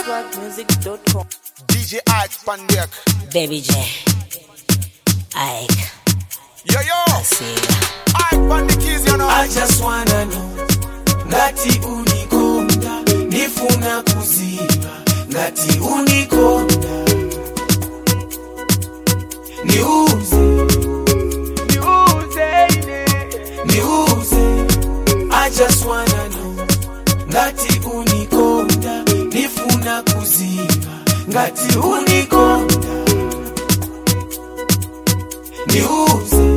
LoudSwagMusic.com. DJ Ike Pandek. Baby J, Ike. Yo yo, I see you. Ike Pandek keys, you know. I just wanna know ngati unikonda nifuna kuziba ngati unikonda niuze I just wanna know ngati unikonda nifuna kuziba ngati unikonda niuze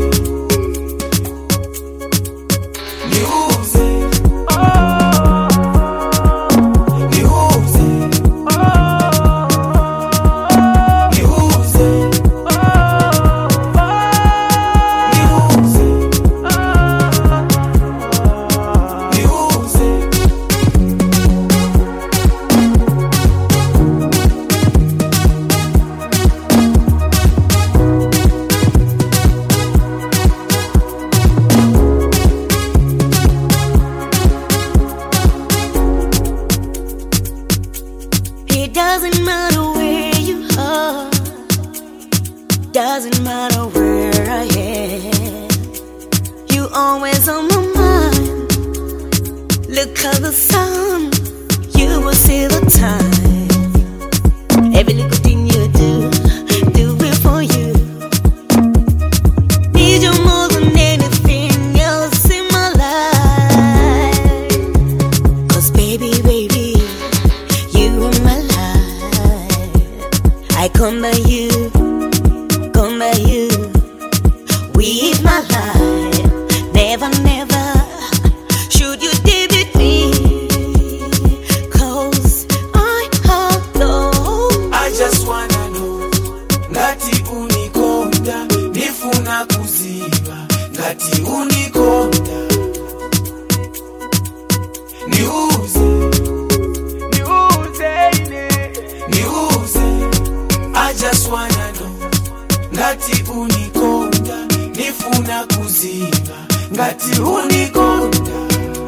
Doesn't matter where you are, doesn't matter where I am, you always on my mind. Look at the sun, you will see the time. Every little thing you do it for you. Need you more than anything else in my life. 'Cause baby, you are my life. I come by you, with my life. Never should you deal with me, 'cause I have love. I just wanna know ngati unikonda nifuna kuziba ngati unikonda niuze I just wanna know ngati unikonda nifuna kuziba ngati unikonda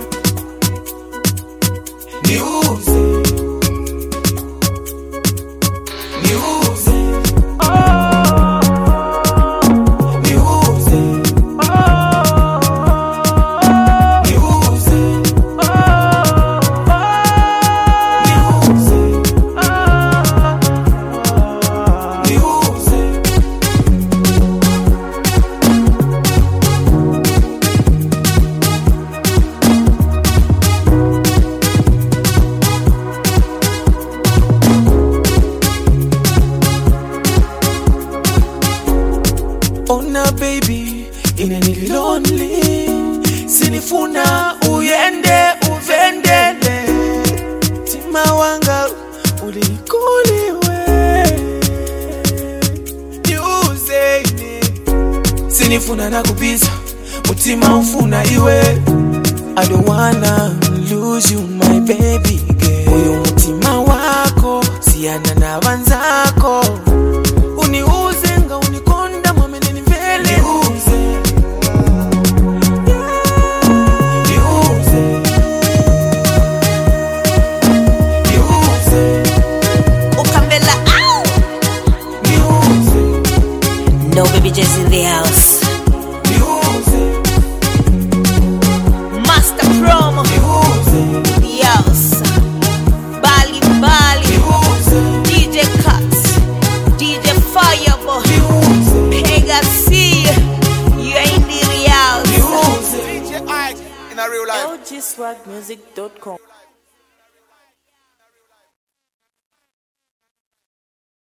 niuze Ona baby, ineni lonely. Sinifuna uyende uvendele. Tima wanga ulikuliwe. Niuze ini. Sinifuna nakupisa, mutima ufuna iwe. I don't wanna lose you my baby girl. Uyo mutima wako, siana na wanzako. Uniuze nga unikonda mwamene nivele. Ukambela, ow! No Baby J's in the house. Master Promo. Yes. Bali. DJ Cuts. DJ Fireboy. Pegasi. You ain't the real. DJ Ike in a real life. LoudSwagMusic.com.